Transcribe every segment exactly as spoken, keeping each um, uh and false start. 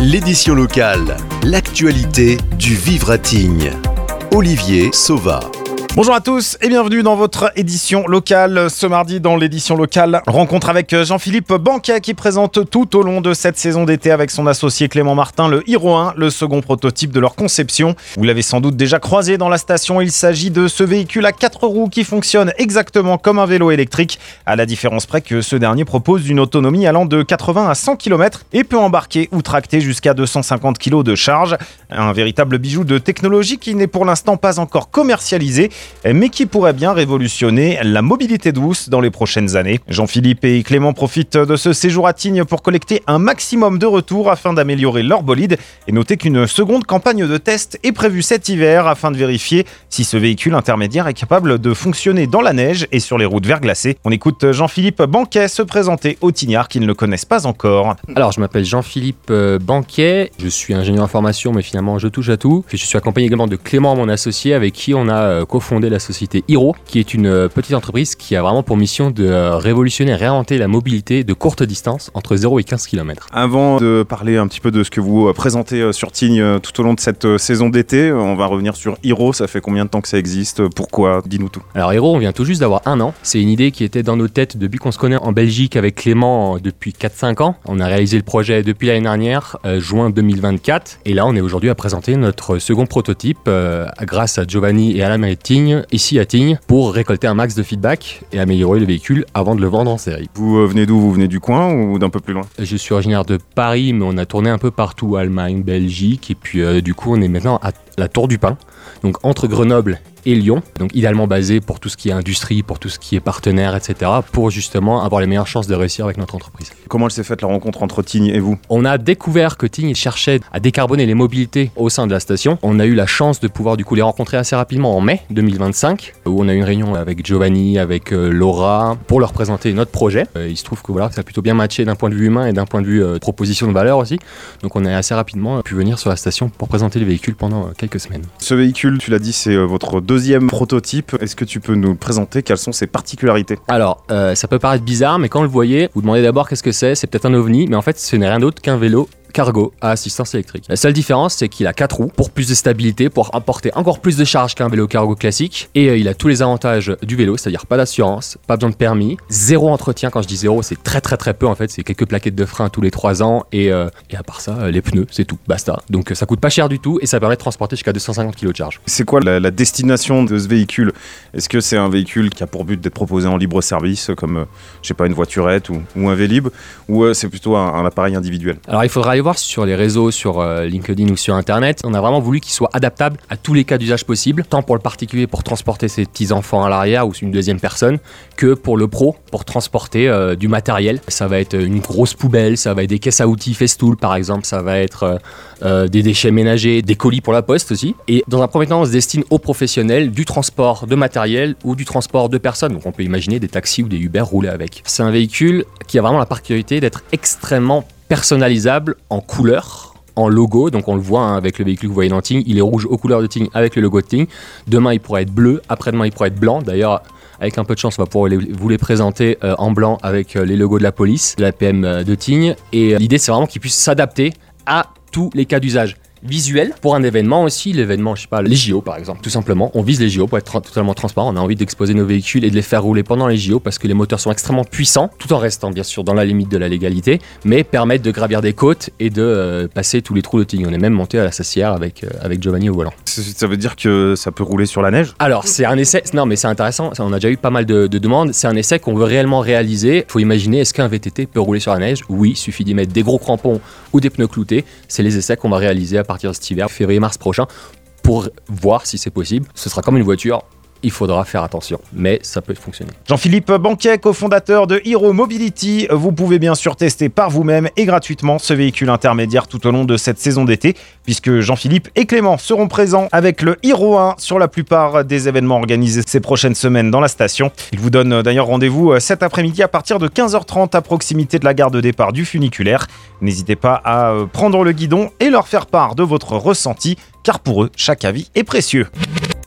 L'édition locale, l'actualité du vivre à Tignes. Olivier Sauva. Bonjour à tous et bienvenue dans votre édition locale. Ce mardi dans l'édition locale, rencontre avec Jean-Philippe Banquet qui présente tout au long de cette saison d'été avec son associé Clément Martin le Hiro un, le second prototype de leur conception. Vous l'avez sans doute déjà croisé dans la station, il s'agit de ce véhicule à quatre roues qui fonctionne exactement comme un vélo électrique, à la différence près que ce dernier propose une autonomie allant de quatre-vingts à cent kilomètres et peut embarquer ou tracter jusqu'à deux cent cinquante kilos de charge. Un véritable bijou de technologie qui n'est pour l'instant pas encore commercialisé, mais qui pourrait bien révolutionner la mobilité douce dans les prochaines années. Jean-Philippe et Clément profitent de ce séjour à Tignes pour collecter un maximum de retours afin d'améliorer leur bolide. Et notez qu'une seconde campagne de test est prévue cet hiver afin de vérifier si ce véhicule intermédiaire est capable de fonctionner dans la neige et sur les routes verglacées. On écoute Jean-Philippe Banquet se présenter aux Tignards qui ne le connaissent pas encore. Alors, je m'appelle Jean-Philippe Banquet, je suis ingénieur en formation, mais finalement je touche à tout. Je suis accompagné également de Clément, mon associé, avec qui on a cofondé la société Hiro, qui est une petite entreprise qui a vraiment pour mission de révolutionner, réinventer la mobilité de courte distance entre zéro et quinze kilomètres. Avant de parler un petit peu de ce que vous présentez sur Tignes tout au long de cette saison d'été, on va revenir sur Hiro. Ça fait combien de temps que ça existe? Pourquoi? Dis-nous tout. Alors Hiro, on vient tout juste d'avoir un an. C'est une idée qui était dans nos têtes depuis qu'on se connaît en Belgique avec Clément depuis quatre cinq ans. On a réalisé le projet depuis l'année dernière, euh, juin deux mille vingt-quatre. Et là, on est aujourd'hui à présenter notre second prototype euh, grâce à Giovanni et à la mairie de Tignes, ici à Tignes, pour récolter un max de feedback et améliorer le véhicule avant de le vendre en série. Vous euh, venez d'où? Vous venez du coin ou d'un peu plus loin? Je suis originaire de Paris, mais on a tourné un peu partout, Allemagne, Belgique, et puis euh, du coup on est maintenant à la Tour du Pin, donc entre Grenoble et Lyon, donc idéalement basé pour tout ce qui est industrie, pour tout ce qui est partenaire, et cetera, pour justement avoir les meilleures chances de réussir avec notre entreprise. Comment elle s'est faite la rencontre entre Tignes et vous? On a découvert que Tignes cherchait à décarboner les mobilités au sein de la station. On a eu la chance de pouvoir du coup les rencontrer assez rapidement en mai deux mille vingt-cinq, où on a eu une réunion avec Giovanni, avec euh, Laura, pour leur présenter notre projet. Euh, il se trouve que voilà, ça a plutôt bien matché d'un point de vue humain et d'un point de vue euh, proposition de valeur aussi. Donc on a assez rapidement pu venir sur la station pour présenter le véhicule pendant euh, quelques semaines. Ce véhicule, tu l'as dit, c'est euh, votre deuxième prototype. Est-ce que tu peux nous présenter quelles sont ses particularités? Alors, euh, ça peut paraître bizarre, mais quand vous le voyez, vous demandez d'abord qu'est-ce que c'est. C'est peut-être un ovni, mais en fait, ce n'est rien d'autre qu'un vélo cargo à assistance électrique. La seule différence, c'est qu'il a quatre roues pour plus de stabilité, pour apporter encore plus de charge qu'un vélo cargo classique. Et euh, il a tous les avantages du vélo, c'est-à-dire pas d'assurance, pas besoin de permis, zéro entretien. Quand je dis zéro, c'est très très très peu en fait. C'est quelques plaquettes de frein tous les trois ans et, euh, et à part ça, euh, les pneus, c'est tout, basta. Donc euh, ça coûte pas cher du tout et ça permet de transporter jusqu'à deux cent cinquante kilos de charge. C'est quoi la, la destination de ce véhicule? Est-ce que c'est un véhicule qui a pour but d'être proposé en libre service, comme euh, je sais pas, une voiturette ou, ou un Vélib, ou euh, c'est plutôt un, un appareil individuel? Alors il faudra aller voir sur les réseaux, sur euh, LinkedIn ou sur Internet. On a vraiment voulu qu'il soit adaptable à tous les cas d'usage possibles, tant pour le particulier pour transporter ses petits-enfants à l'arrière ou une deuxième personne, que pour le pro pour transporter euh, du matériel. Ça va être une grosse poubelle, ça va être des caisses à outils Festool par exemple, ça va être euh, euh, des déchets ménagers, des colis pour la poste aussi. Et dans un premier temps, on se destine aux professionnels du transport de matériel ou du transport de personnes. Donc on peut imaginer des taxis ou des Uber rouler avec. C'est un véhicule qui a vraiment la particularité d'être extrêmement personnalisable en couleur, en logo, donc on le voit hein, avec le véhicule que vous voyez dans Tignes, il est rouge aux couleurs de Tignes avec le logo de Tignes. Demain il pourrait être bleu, après-demain il pourrait être blanc. D'ailleurs, avec un peu de chance, on va pouvoir les, vous les présenter euh, en blanc avec euh, les logos de la police, de la P M euh, de Tignes. Et euh, l'idée c'est vraiment qu'il puisse s'adapter à tous les cas d'usage. Visuel pour un événement aussi, l'événement, je sais pas, les J O par exemple, tout simplement. On vise les J O pour être tra- totalement transparent. On a envie d'exposer nos véhicules et de les faire rouler pendant les J O parce que les moteurs sont extrêmement puissants, tout en restant bien sûr dans la limite de la légalité, mais permettent de gravir des côtes et de euh, passer tous les trous de Tignes. On est même monté à la Sassière avec, euh, avec Giovanni au volant. Ça veut dire que ça peut rouler sur la neige? Alors c'est un essai, non mais c'est intéressant, on a déjà eu pas mal de, de demandes, c'est un essai qu'on veut réellement réaliser. Il faut imaginer, est-ce qu'un V T T peut rouler sur la neige? Oui, il suffit d'y mettre des gros crampons ou des pneus cloutés. C'est les essais qu'on va réaliser à partir de cet hiver, février-mars prochain, pour voir si c'est possible. Ce sera comme une voiture, il faudra faire attention, mais ça peut fonctionner. Jean-Philippe Banquet, cofondateur de Hiro Mobility, vous pouvez bien sûr tester par vous-même et gratuitement ce véhicule intermédiaire tout au long de cette saison d'été, puisque Jean-Philippe et Clément seront présents avec le Hiro un sur la plupart des événements organisés ces prochaines semaines dans la station. Ils vous donnent d'ailleurs rendez-vous cet après-midi à partir de quinze heures trente à proximité de la gare de départ du funiculaire. N'hésitez pas à prendre le guidon et leur faire part de votre ressenti, car pour eux, chaque avis est précieux.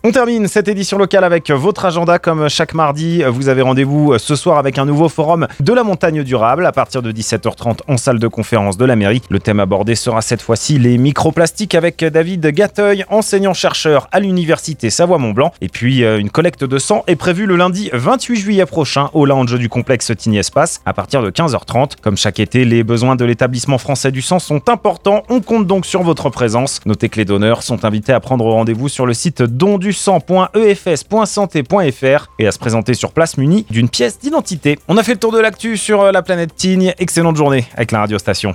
On termine cette édition locale avec votre agenda. Comme chaque mardi, vous avez rendez-vous ce soir avec un nouveau forum de la montagne durable à partir de dix-sept heures trente en salle de conférence de la mairie. Le thème abordé sera cette fois-ci les microplastiques avec David Gateuil, enseignant-chercheur à l'université Savoie-Mont-Blanc. Et puis une collecte de sang est prévue le lundi vingt-huit juillet prochain au lounge du complexe Tigny Espace à partir de quinze heures trente. Comme chaque été, les besoins de l'établissement français du sang sont importants. On compte donc sur votre présence. Notez que les donneurs sont invités à prendre rendez-vous sur le site don du sang point e f s point santé point f r et à se présenter sur place muni d'une pièce d'identité. On a fait le tour de l'actu sur la planète Tignes. Excellente journée avec la radiostation.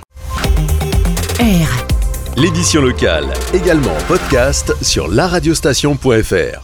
R. L'édition locale, également en podcast sur la radiostation point f r.